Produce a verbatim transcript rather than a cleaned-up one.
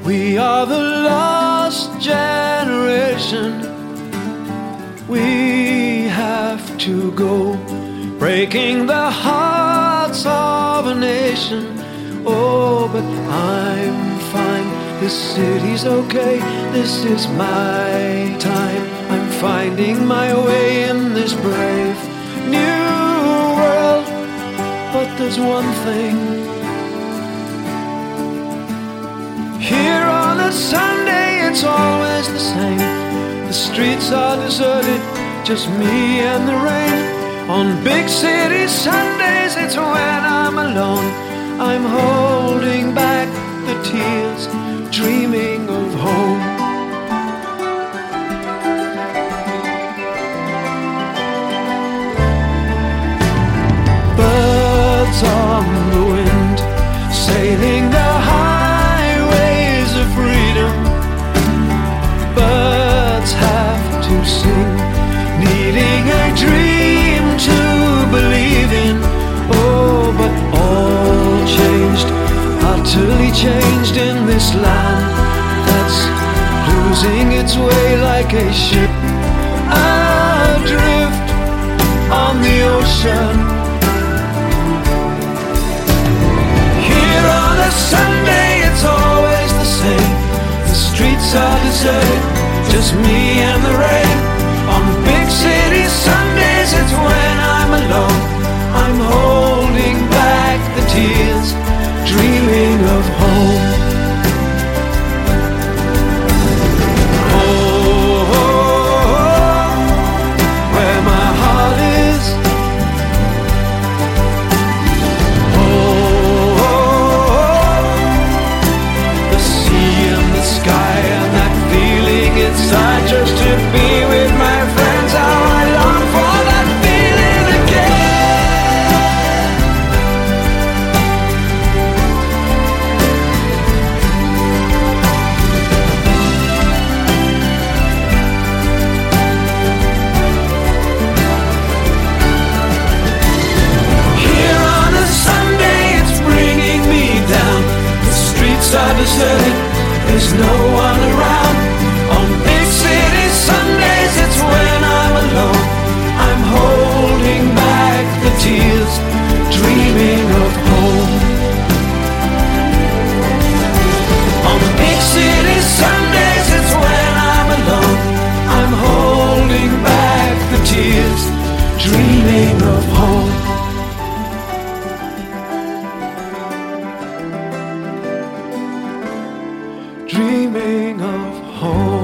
We are the lost generation. We have to go, breaking the hearts of a nation. Oh, but I'm fine. This city's okay. This is my time. I'm finding my way in this brave new world. But there's one thing. Here on a Sunday, it's always the same. The streets are deserted, just me and the rain. On big city Sundays, it's when I'm alone. I'm holding back the tears, dreaming of home. Birds on the wind, sailing the highways of freedom. Birds have to sing, needing a dream to believe in. Oh, but all changed, utterly changed in this land that's losing its way like a ship adrift on the ocean. Here on a Sunday, it's always the same. The streets are deserted, just me and the rain. On big city Sundays, it's when I'm alone. I'm holding back the tears, dreaming of home. Oh, oh, oh, where my heart is. Oh, oh, oh, the sea and the sky and that feeling inside just to be with my friends. How I long for that feeling again. Here on a Sunday, it's bringing me down. The streets are deserted, there's no one around. On big city Sundays, it's when I'm alone. I'm holding back the tears, dreaming of home. On big city Sundays, it's when I'm alone. I'm holding back the tears, dreaming of home. Dreaming of home.